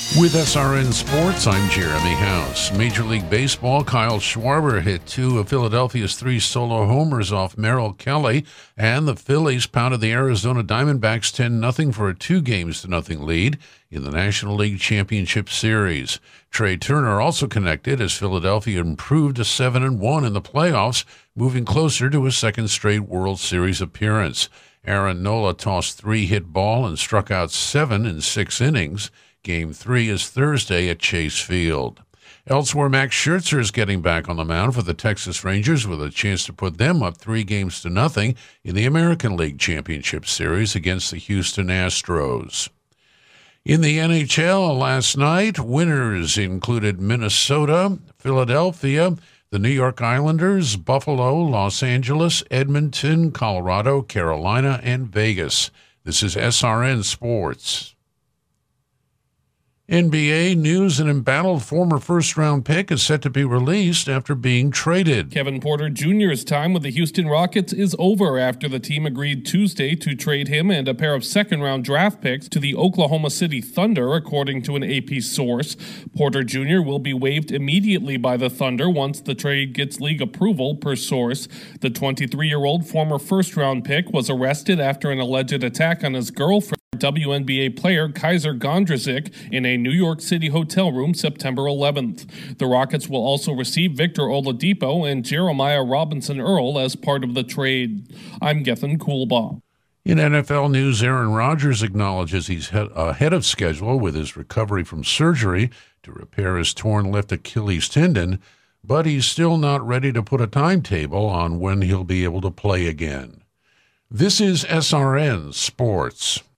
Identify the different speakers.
Speaker 1: With SRN Sports, I'm Jeremy House. Major League Baseball, Kyle Schwarber hit two of Philadelphia's three solo homers off Merrill Kelly, and the Phillies pounded the Arizona Diamondbacks 10-0 for a 2-0 lead in the National League Championship Series. Trey Turner also connected as Philadelphia improved to 7-1 in the playoffs, moving closer to a second straight World Series appearance. Aaron Nola tossed 3 hit ball and struck out 7 in 6 innings. Game 3 is Thursday at Chase Field. Elsewhere, Max Scherzer is getting back on the mound for the Texas Rangers with a chance to put them up 3-0 in the American League Championship Series against the Houston Astros. In the NHL last night, winners included Minnesota, Philadelphia, the New York Islanders, Buffalo, Los Angeles, Edmonton, Colorado, Carolina, and Vegas. This is SRN Sports. NBA news: an embattled former first-round pick is set to be released after being traded.
Speaker 2: Kevin Porter Jr.'s time with the Houston Rockets is over after the team agreed Tuesday to trade him and a pair of second-round draft picks to the Oklahoma City Thunder, according to an AP source. Porter Jr. will be waived immediately by the Thunder once the trade gets league approval, per source. The 23-year-old former first-round pick was arrested after an alleged attack on his girlfriend, WNBA player Kaiser Gondrezick, in a New York City hotel room September 11th. The Rockets will also receive Victor Oladipo and Jeremiah Robinson-Earl as part of the trade. I'm Gethin Coolbaugh.
Speaker 1: In NFL news, Aaron Rodgers acknowledges he's ahead of schedule with his recovery from surgery to repair his torn left Achilles tendon, but he's still not ready to put a timetable on when he'll be able to play again. This is SRN Sports.